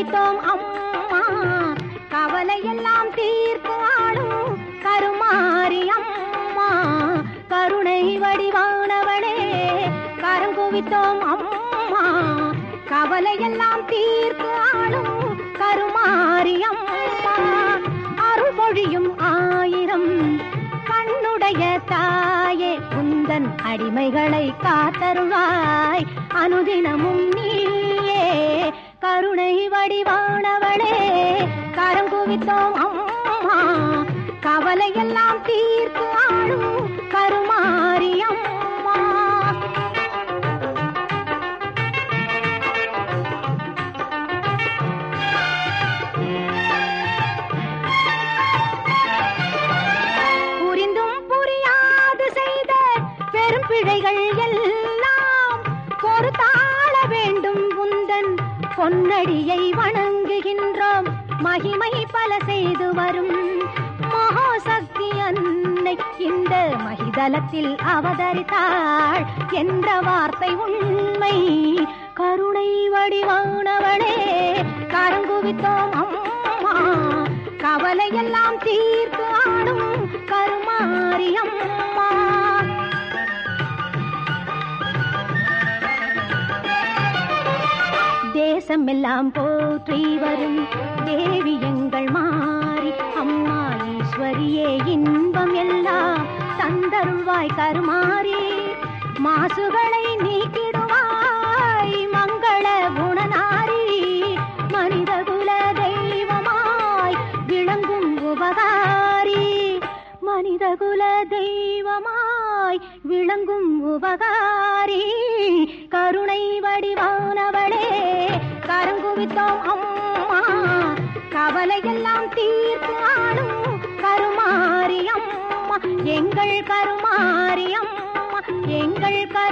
குவித்தோம் அம்மா, கவலையெல்லாம் தீர்த்து ஆளும் கருமாரி அம்மா, கருணை வடிவானவளே கரங்குவித்தோம் அம்மா, கவலையெல்லாம் தீர்த்து ஆளும் கருமாரி அம்மா, அருள்மொழியும் ஆயிரம் கண்ணுடைய தாயே உந்தன் அடிமைகளை காத்தருள்வாய் அனுதினமும் நீயே, கருணை வடிவானவளே கரங்குவித்தோம் அம்மா, கவலையெல்லாம் தீர்த்து ஆளும் கருமாரி அம்மா. புரிந்தும் புரியாது செய்த பெரும் பிழைகள் எல்லாம் பொறுத்தாள வேண்டும் உந்தன் பொன்னடியை வணங்குகின்றோம், மகிமை பல செய்து வரும் மகாசக்தி அன்னை இந்த மகிதலத்தில் அவதரித்தாள் என்ற வார்த்தை உண்மை, கருணை வடிவானவளே கரங்குவித்தோம் அம்மா, கவலையெல்லாம் தீர்த்து ஆடும் கருமாரி அம்மா. தேசமெல்லாம் போற்றி வரும் தேவி எங்கள் மாறி அம்மா, ஈஸ்வரியே இன்பம் எல்லாம் தந்தருள்வாய் கருமாரி, மாசுகளை நீக்கிடுவாய் மங்கள குணநாரி, மனிதகுல தெய்வமாய் விளங்கும் உபகாரி, மனிதகுல தெய்வமாய் விளங்கும் உபகாரி, கருணை வடிவானவளே கரங்குவித்தோம் அம்மா, கவலையெல்லாம் தீர்த்து ஆளும் கருமாரி அம்மா, எங்கள் கருமாரி அம்மா, எங்கள்